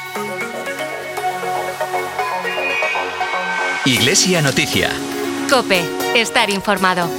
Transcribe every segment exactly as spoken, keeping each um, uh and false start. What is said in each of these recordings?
Iglesia Noticia. COPE. Estar informado.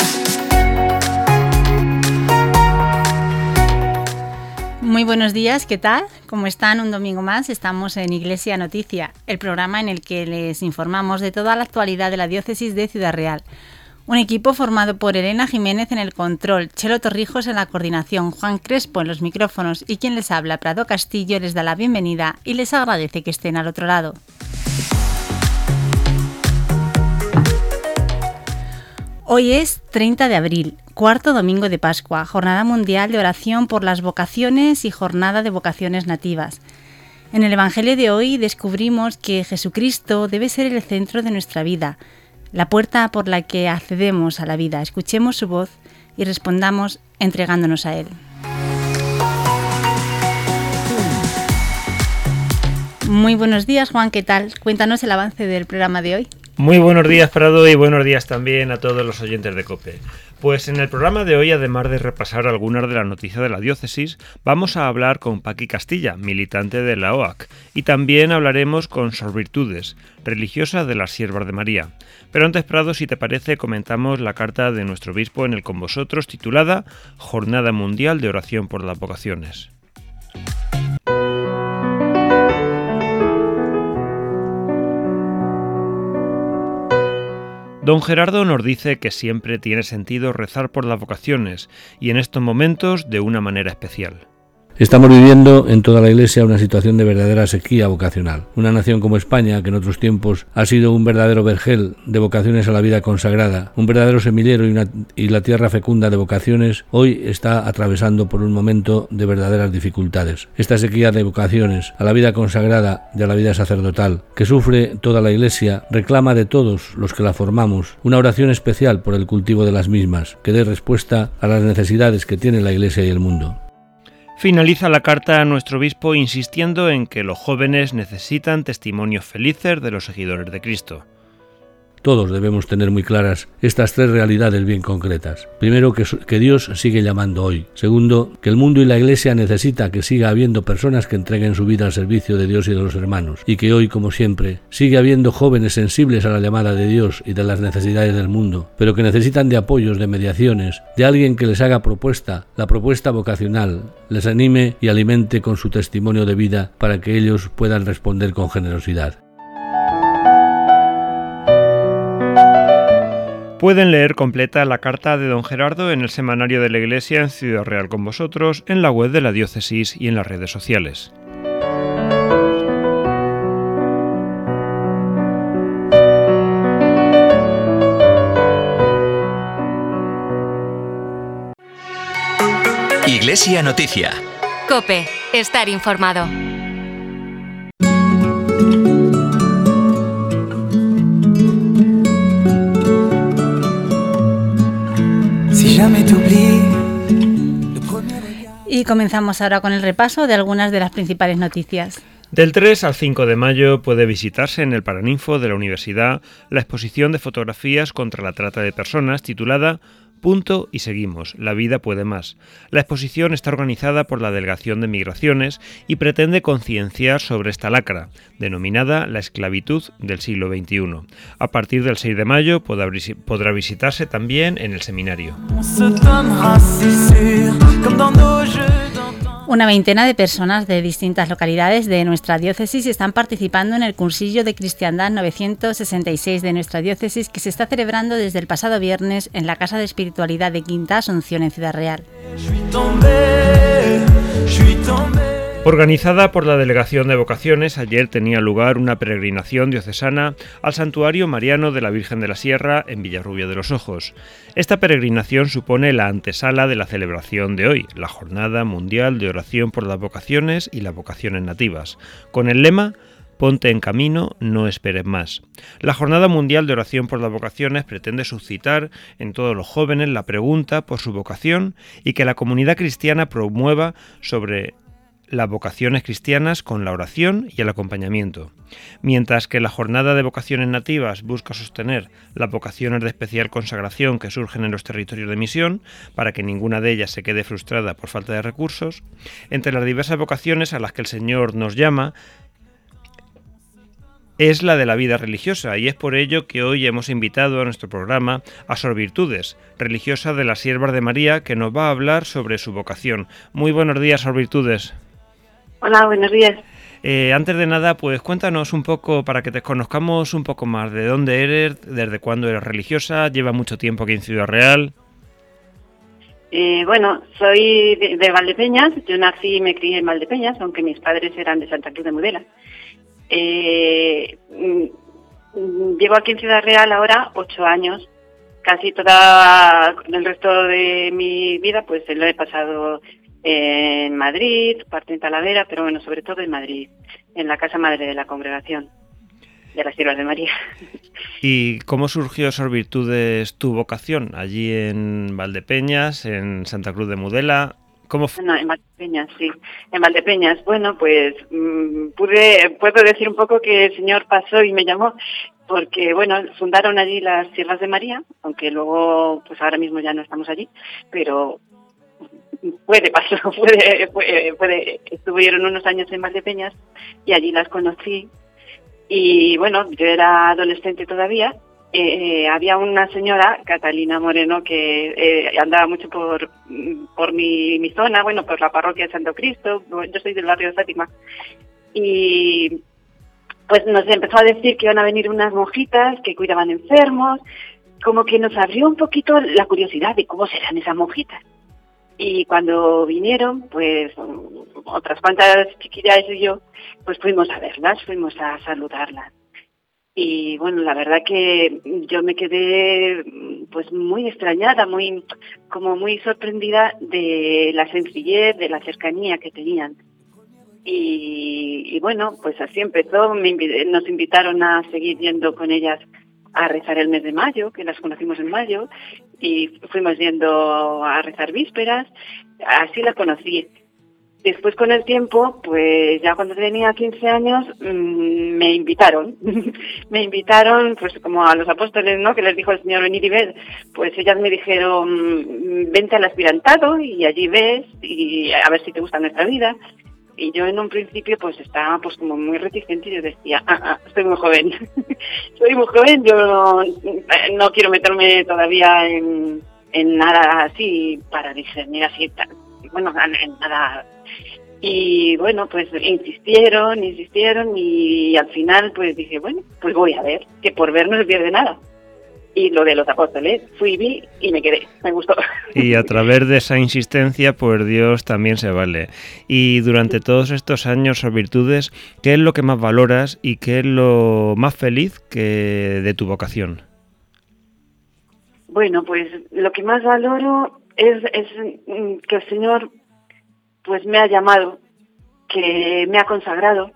Muy buenos días, ¿qué tal? ¿Cómo están? Un domingo más estamos en Iglesia Noticia, el programa en el que les informamos de toda la actualidad de la diócesis de Ciudad Real. Un equipo formado por Elena Jiménez en el control, Chelo Torrijos en la coordinación, Juan Crespo en los micrófonos y quien les habla, Prado Castillo, les da la bienvenida y les agradece que estén al otro lado. Hoy es treinta de abril, cuarto domingo de Pascua, Jornada Mundial de Oración por las Vocaciones y Jornada de Vocaciones Nativas. En el Evangelio de hoy descubrimos que Jesucristo debe ser el centro de nuestra vida, la puerta por la que accedemos a la vida. Escuchemos su voz y respondamos entregándonos a Él. Muy buenos días, Juan, ¿qué tal? Cuéntanos el avance del programa de hoy. Muy buenos días, Prado, y buenos días también a todos los oyentes de COPE. Pues en el programa de hoy, además de repasar algunas de las noticias de la diócesis, vamos a hablar con Paqui Castilla, militante de la O A C, y también hablaremos con Sor Virtudes, religiosa de las Siervas de María. Pero antes, Prado, si te parece, comentamos la carta de nuestro obispo en el Con Vosotros, titulada Jornada Mundial de Oración por las Vocaciones. Don Gerardo nos dice que siempre tiene sentido rezar por las vocaciones y en estos momentos de una manera especial. Estamos viviendo en toda la Iglesia una situación de verdadera sequía vocacional. Una nación como España, que en otros tiempos ha sido un verdadero vergel de vocaciones a la vida consagrada, un verdadero semillero y, una, y la tierra fecunda de vocaciones, hoy está atravesando por un momento de verdaderas dificultades. Esta sequía de vocaciones a la vida consagrada y a la vida sacerdotal que sufre toda la Iglesia reclama de todos los que la formamos una oración especial por el cultivo de las mismas, que dé respuesta a las necesidades que tiene la Iglesia y el mundo. Finaliza la carta a nuestro obispo insistiendo en que los jóvenes necesitan testimonios felices de los seguidores de Cristo. Todos debemos tener muy claras estas tres realidades bien concretas. Primero, que, que Dios sigue llamando hoy. Segundo, que el mundo y la Iglesia necesita que siga habiendo personas que entreguen su vida al servicio de Dios y de los hermanos. Y que hoy, como siempre, sigue habiendo jóvenes sensibles a la llamada de Dios y de las necesidades del mundo, pero que necesitan de apoyos, de mediaciones, de alguien que les haga propuesta, la propuesta vocacional, les anime y alimente con su testimonio de vida para que ellos puedan responder con generosidad. Pueden leer completa la carta de don Gerardo en el Semanario de la Iglesia en Ciudad Real con Vosotros, en la web de la diócesis y en las redes sociales. Iglesia Noticia. COPE. Estar informado. Y comenzamos ahora con el repaso de algunas de las principales noticias. Del tres al cinco de mayo puede visitarse en el Paraninfo de la Universidad la exposición de fotografías contra la trata de personas titulada Punto y seguimos, la vida puede más. La exposición está organizada por la Delegación de Migraciones y pretende concienciar sobre esta lacra, denominada la esclavitud del siglo veintiuno. A partir del seis de mayo podrá, podrá visitarse también en el seminario. Una veintena de personas de distintas localidades de nuestra diócesis están participando en el cursillo de Cristiandad novecientos sesenta y seis de nuestra diócesis que se está celebrando desde el pasado viernes en la Casa de Espiritualidad de Quinta Asunción en Ciudad Real. Organizada por la Delegación de Vocaciones, ayer tenía lugar una peregrinación diocesana al Santuario Mariano de la Virgen de la Sierra en Villarrubia de los Ojos. Esta peregrinación supone la antesala de la celebración de hoy, la Jornada Mundial de Oración por las Vocaciones y las Vocaciones Nativas, con el lema Ponte en camino, no esperes más. La Jornada Mundial de Oración por las Vocaciones pretende suscitar en todos los jóvenes la pregunta por su vocación y que la comunidad cristiana promueva sobre las vocaciones cristianas con la oración y el acompañamiento. Mientras que la Jornada de Vocaciones Nativas busca sostener las vocaciones de especial consagración que surgen en los territorios de misión, para que ninguna de ellas se quede frustrada por falta de recursos, entre las diversas vocaciones a las que el Señor nos llama, es la de la vida religiosa, y es por ello que hoy hemos invitado a nuestro programa a Sor Virtudes, religiosa de las Siervas de María, que nos va a hablar sobre su vocación. Muy buenos días, Sor Virtudes. Hola, buenos días. Eh, antes de nada, pues cuéntanos un poco, para que te conozcamos un poco más, de dónde eres, desde cuándo eres religiosa, lleva mucho tiempo aquí en Ciudad Real. Eh, bueno, soy de, de Valdepeñas, yo nací y me crié en Valdepeñas, aunque mis padres eran de Santa Cruz de Mudela. Eh, llevo aquí en Ciudad Real ahora ocho años, casi toda el resto de mi vida pues lo he pasado en Madrid, parte en Talavera, pero bueno, sobre todo en Madrid, en la casa madre de la congregación de las Siervas de María. ¿Y cómo surgió, Sor Virtudes, tu vocación allí en Valdepeñas, en Santa Cruz de Mudela? ¿Cómo fue? No, en Valdepeñas, sí. En Valdepeñas, bueno, pues mmm, pude, puedo decir un poco que el Señor pasó y me llamó, porque, bueno, fundaron allí las Siervas de María, aunque luego, pues ahora mismo ya no estamos allí, pero fue de paso, fue de, fue, fue de, estuvieron unos años en Valdepeñas y allí las conocí. Y bueno, yo era adolescente todavía. Eh, había una señora, Catalina Moreno, que eh, andaba mucho por por mi, mi zona, bueno, por la parroquia de Santo Cristo. Yo soy del barrio de Fátima. Y pues nos empezó a decir que iban a venir unas monjitas que cuidaban enfermos, como que nos abrió un poquito la curiosidad de cómo serán esas monjitas. Y cuando vinieron, pues otras cuantas chiquillas y yo, pues fuimos a verlas, fuimos a saludarlas. Y bueno, la verdad que yo me quedé pues muy extrañada, muy como muy sorprendida de la sencillez, de la cercanía que tenían. Y, y bueno, pues así empezó, me invi- nos invitaron a seguir yendo con ellas a rezar el mes de mayo, que las conocimos en mayo, y fuimos yendo a rezar vísperas, así las conocí. Después, con el tiempo, pues ya cuando tenía quince años, mmm, me invitaron. me invitaron, pues como a los apóstoles, ¿no?, que les dijo el Señor, venid y ved. Pues ellas me dijeron, vente al aspirantado y allí ves, y a ver si te gusta nuestra vida. Y yo en un principio pues estaba pues como muy reticente y yo decía, ah, ah, estoy muy joven. Soy muy joven, yo no, no quiero meterme todavía en, en nada así para discernir así, bueno, en nada. Y bueno, pues insistieron, insistieron y al final pues dije, bueno, pues voy a ver, que por ver no se pierde nada. Y lo de los apóstoles, fui, vi y me quedé, me gustó. Y a través de esa insistencia, pues Dios también se vale. Y durante todos estos años, Sor Virtudes, ¿qué es lo que más valoras y qué es lo más feliz que de tu vocación? Bueno, pues lo que más valoro es, es que el Señor pues me ha llamado, que me ha consagrado,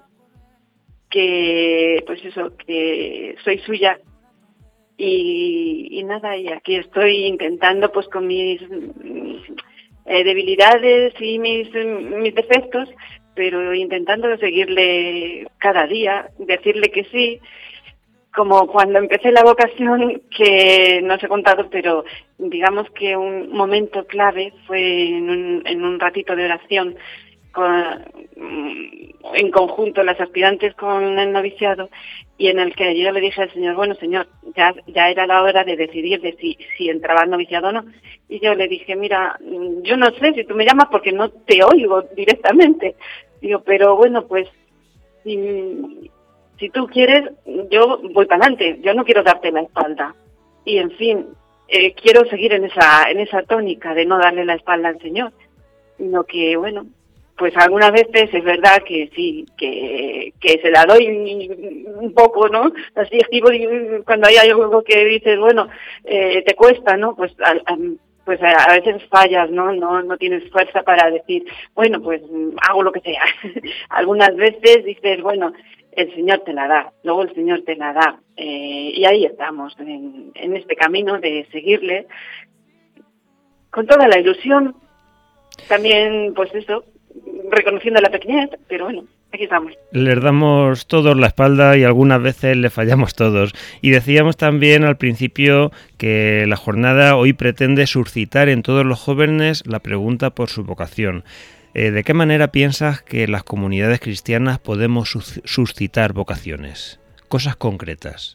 que pues eso, que soy suya. Y, y nada, y aquí estoy intentando pues con mis eh, debilidades y mis, mis defectos, pero intentando seguirle cada día, decirle que sí, como cuando empecé la vocación, que no os he contado, pero digamos que un momento clave fue en un, en un ratito de oración con, en conjunto las aspirantes con el noviciado, y en el que yo le dije al Señor, bueno, Señor, ya ya era la hora de decidir de si, si entraba al noviciado o no. Y yo le dije, mira, yo no sé si tú me llamas porque no te oigo directamente. Digo, pero bueno, pues si, si tú quieres, yo voy para adelante, yo no quiero darte la espalda. Y en fin, eh, quiero seguir en esa en esa tónica de no darle la espalda al Señor, sino que, bueno, pues algunas veces es verdad que sí, que, que se la doy un poco, ¿no? Así esquivo cuando hay algo que dices, bueno, eh, te cuesta, ¿no? Pues a, a, pues a, a veces fallas, ¿no? No no tienes fuerza para decir, bueno, pues hago lo que sea. Algunas veces dices, bueno, el Señor te la da, luego el Señor te la da. Eh, y ahí estamos, en, en este camino de seguirle con toda la ilusión. También, pues eso, reconociendo la pequeñez, pero bueno, aquí estamos. Les damos todos la espalda y algunas veces le fallamos todos. Y decíamos también al principio que la jornada hoy pretende suscitar en todos los jóvenes la pregunta por su vocación. Eh, ¿De qué manera piensas que las comunidades cristianas podemos suscitar vocaciones? cosas concretas.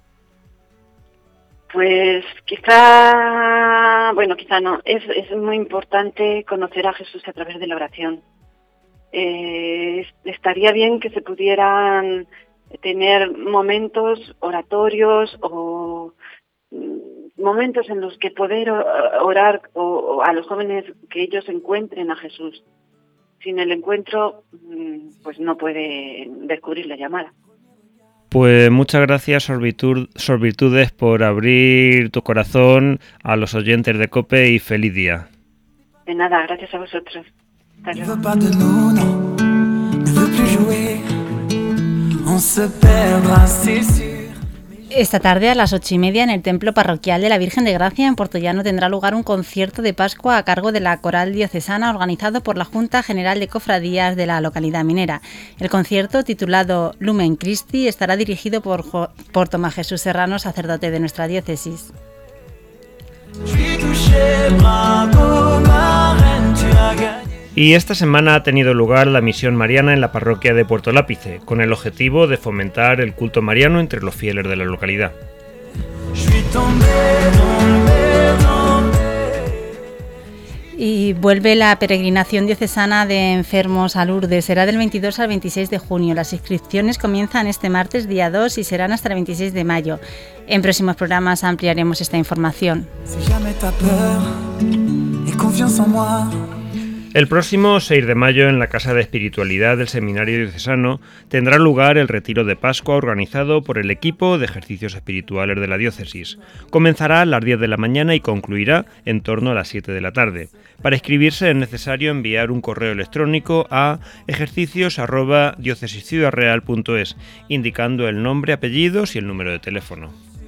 Pues quizá, bueno, quizá no, es, es muy importante conocer a Jesús a través de la oración. Eh, estaría bien que se pudieran tener momentos oratorios o momentos en los que poder orar o, o a los jóvenes que ellos encuentren a Jesús. Sin el encuentro, pues no pueden descubrir la llamada. Pues muchas gracias, Sor, Virtud, Sor Virtudes, por abrir tu corazón a los oyentes de COPE y feliz día. De nada, gracias a vosotros. Hasta luego. Esta tarde a las ocho y media en el Templo Parroquial de la Virgen de Gracia en Portollano tendrá lugar un concierto de Pascua a cargo de la Coral Diocesana organizado por la Junta General de Cofradías de la localidad minera. El concierto, titulado Lumen Christi, estará dirigido por, por Tomás Jesús Serrano, sacerdote de nuestra diócesis. Y esta semana ha tenido lugar la misión mariana en la parroquia de Puerto Lápice, con el objetivo de fomentar el culto mariano entre los fieles de la localidad. Y vuelve la peregrinación diocesana de enfermos a Lourdes. Será del veintidós al veintiséis de junio. Las inscripciones comienzan este martes, día dos, y serán hasta el veintiséis de mayo. En próximos programas ampliaremos esta información. El próximo seis de mayo, en la Casa de Espiritualidad del Seminario Diocesano, tendrá lugar el Retiro de Pascua organizado por el equipo de ejercicios espirituales de la diócesis. Comenzará a las diez de la mañana y concluirá en torno a las siete de la tarde. Para inscribirse es necesario enviar un correo electrónico a ejercicios arroba diocesisciudadreal punto es, indicando el nombre, apellidos y el número de teléfono.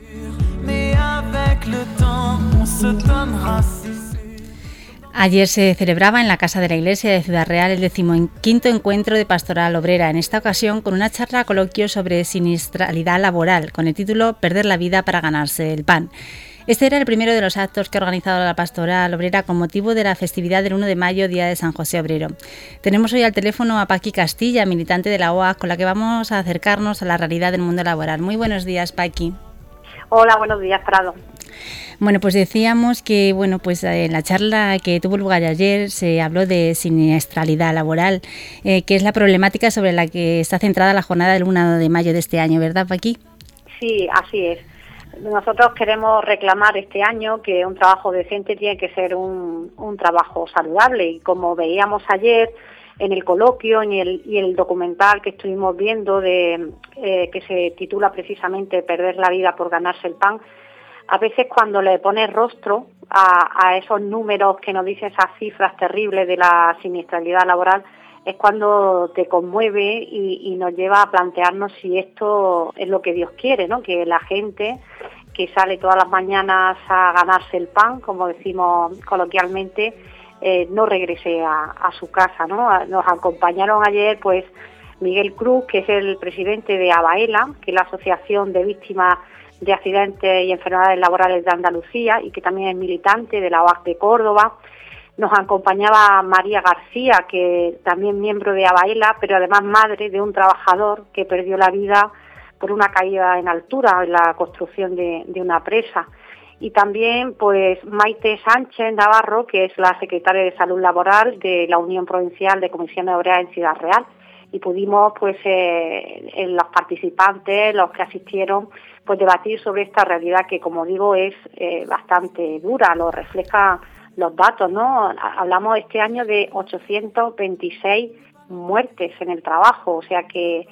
Ayer se celebraba en la Casa de la Iglesia de Ciudad Real el decimoquinto encuentro de Pastoral Obrera, en esta ocasión con una charla coloquio sobre siniestralidad laboral, con el título Perder la vida para ganarse el pan. Este era el primero de los actos que ha organizado la Pastoral Obrera con motivo de la festividad del uno de mayo, Día de San José Obrero. Tenemos hoy al teléfono a Paqui Castilla, militante de la O A C, con la que vamos a acercarnos a la realidad del mundo laboral. Muy buenos días, Paqui. Hola, buenos días, Prado. Bueno, pues decíamos que bueno, pues en la charla que tuvo lugar ayer se habló de siniestralidad laboral, eh, que es la problemática sobre la que está centrada la jornada del uno de mayo de este año, ¿verdad, Paqui? Sí, así es. Nosotros queremos reclamar este año que un trabajo decente tiene que ser un, un trabajo saludable, y como veíamos ayer en el coloquio y el, y el documental que estuvimos viendo de eh, que se titula precisamente Perder la vida por ganarse el pan, a veces cuando le pones rostro a, a esos números que nos dicen esas cifras terribles de la siniestralidad laboral, es cuando te conmueve y, y nos lleva a plantearnos si esto es lo que Dios quiere, ¿no? Que la gente que sale todas las mañanas a ganarse el pan, como decimos coloquialmente, eh, no regrese a, a su casa, ¿no? Nos acompañaron ayer, pues, Miguel Cruz, que es el presidente de ABAELA, que es la Asociación de Víctimas de Accidentes y Enfermedades Laborales de Andalucía, y que también es militante de la O A C de Córdoba. Nos acompañaba María García, que también miembro de ABAELA, pero además madre de un trabajador que perdió la vida por una caída en altura en la construcción de, de una presa. Y también pues Maite Sánchez Navarro, que es la secretaria de Salud Laboral de la Unión Provincial de Comisiones Obreras en Ciudad Real. Y pudimos, pues, eh, en los participantes, los que asistieron, pues debatir sobre esta realidad que, como digo, es eh, bastante dura, lo reflejan los datos, ¿no? Hablamos este año de ochocientas veintiséis muertes en el trabajo, o sea que,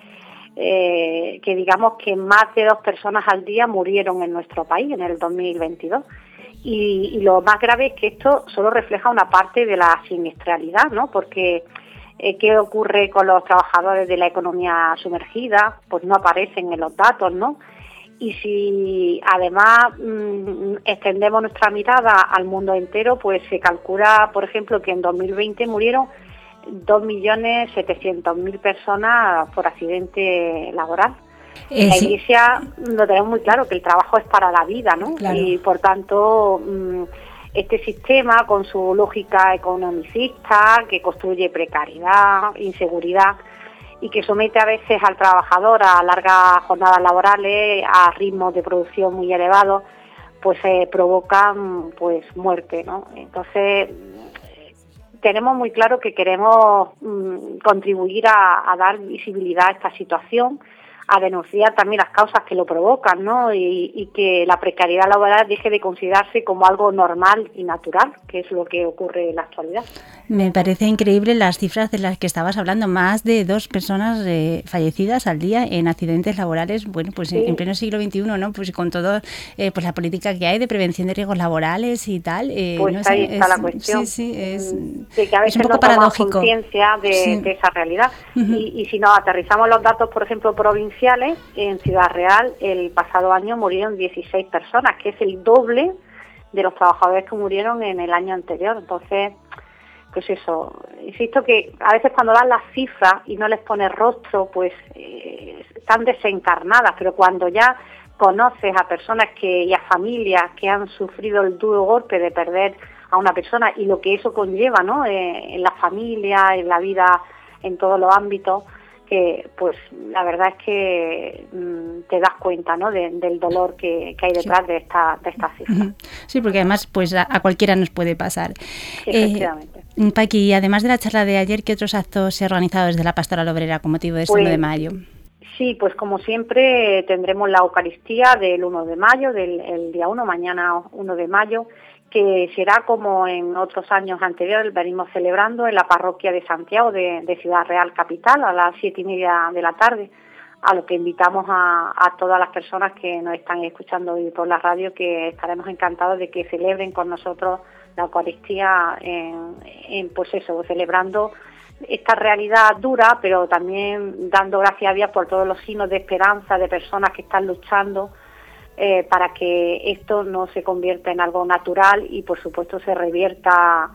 eh, que digamos que más de dos personas al día murieron en nuestro país en el dos mil veintidós. Y, y lo más grave es que esto solo refleja una parte de la siniestralidad, ¿no? Porque eh, ¿qué ocurre con los trabajadores de la economía sumergida? Pues no aparecen en los datos, ¿no? Y si además mmm, extendemos nuestra mirada al mundo entero, pues se calcula, por ejemplo, que en dos mil veinte murieron dos millones setecientas mil personas por accidente laboral. Eh, la Iglesia sí. Lo tenemos muy claro, que el trabajo es para la vida, ¿no? Claro. Y por tanto, mmm, este sistema, con su lógica economicista, que construye precariedad, inseguridad, y que somete a veces al trabajador a largas jornadas laborales, a ritmos de producción muy elevados, pues eh, provocan pues muerte, ¿no? Entonces tenemos muy claro que queremos mmm, contribuir a, a dar visibilidad a esta situación, a denunciar también las causas que lo provocan, ¿no? Y, y que la precariedad laboral deje de considerarse como algo normal y natural, que es lo que ocurre en la actualidad. Me parece increíble las cifras de las que estabas hablando, más de dos personas eh, fallecidas al día en accidentes laborales, bueno, pues sí. en, en pleno siglo veintiuno, ¿no? Pues con todo, eh, pues la política que hay de prevención de riesgos laborales y tal. Eh, pues no ahí sé, está es, la cuestión. Sí, sí, es, de que a veces es un poco no tomamos paradójico. conciencia de, sí. de esa realidad. Uh-huh. Y, y si nos aterrizamos los datos, por ejemplo, provinciales, en Ciudad Real el pasado año murieron dieciséis personas, que es el doble de los trabajadores que murieron en el año anterior. Entonces, pues eso, insisto que a veces cuando dan las cifras y no les pones rostro, pues eh, están desencarnadas, pero cuando ya conoces a personas que y a familias que han sufrido el duro golpe de perder a una persona y lo que eso conlleva, ¿no? Eh, en la familia, en la vida, en todos los ámbitos, que pues la verdad es que mmm, te das cuenta, ¿no? De, del dolor que, que hay detrás sí. de esta de esta cifra. Sí, porque además pues a, a cualquiera nos puede pasar. Sí, efectivamente. Eh, Paqui, además de la charla de ayer, ¿qué otros actos se han organizado desde la Pastoral Obrera con motivo de este pues, uno de mayo? Sí, pues como siempre tendremos la Eucaristía del uno de mayo, del el día uno, mañana uno de mayo, que será como en otros años anteriores, venimos celebrando en la parroquia de Santiago de, de Ciudad Real Capital a las siete y media de la tarde, a lo que invitamos a, a todas las personas que nos están escuchando hoy por la radio, que estaremos encantados de que celebren con nosotros la Eucaristía, en, en pues eso, celebrando esta realidad dura, pero también dando gracias a Dios por todos los signos de esperanza de personas que están luchando Eh, para que esto no se convierta en algo natural y por supuesto se revierta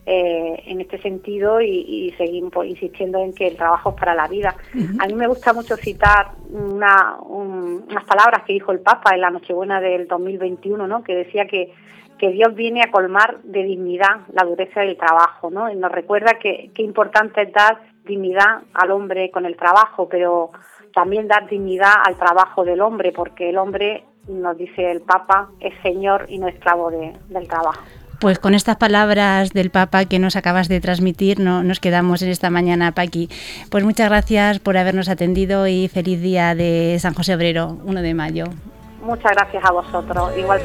eh, en este sentido y, y seguimos pues, insistiendo en que el trabajo es para la vida. Uh-huh. A mí me gusta mucho citar una, un, unas palabras que dijo el Papa en la Nochebuena del dos mil veintiuno, ¿no? Que decía que, que Dios viene a colmar de dignidad la dureza del trabajo, ¿no? Y nos recuerda que, que importante es dar dignidad al hombre con el trabajo, pero también dar dignidad al trabajo del hombre, porque el hombre, nos dice el Papa, es señor y no esclavo de, del trabajo. Pues con estas palabras del Papa que nos acabas de transmitir, no, nos quedamos en esta mañana, Paqui. Pues muchas gracias por habernos atendido y feliz día de San José Obrero, uno de mayo. Muchas gracias a vosotros, igual.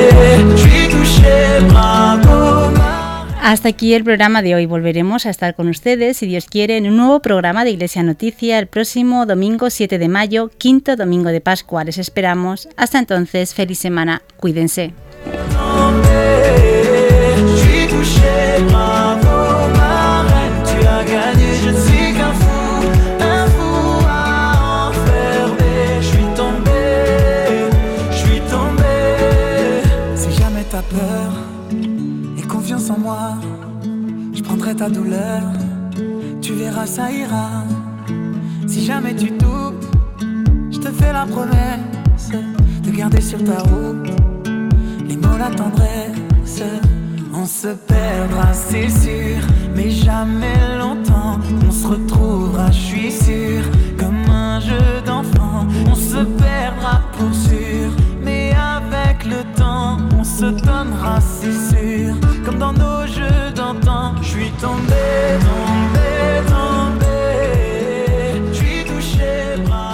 Hasta aquí el programa de hoy. Volveremos a estar con ustedes, si Dios quiere, en un nuevo programa de Iglesia Noticia el próximo domingo siete de mayo, quinto domingo de Pascua. Les esperamos. Hasta entonces, feliz semana. Cuídense. En moi, je prendrai ta douleur, tu verras ça ira. Si jamais tu doutes, je te fais la promesse de garder sur ta route les mots, la tendresse. On se perdra, c'est sûr, mais jamais longtemps. On se retrouvera, je suis sûr, comme un jeu d'enfant. On se perdra pour sûr, mais avec le temps, on se donnera, c'est sûr. Comme dans nos jeux d'antan, je suis tombé, tombé, tombé, je suis touché, bras.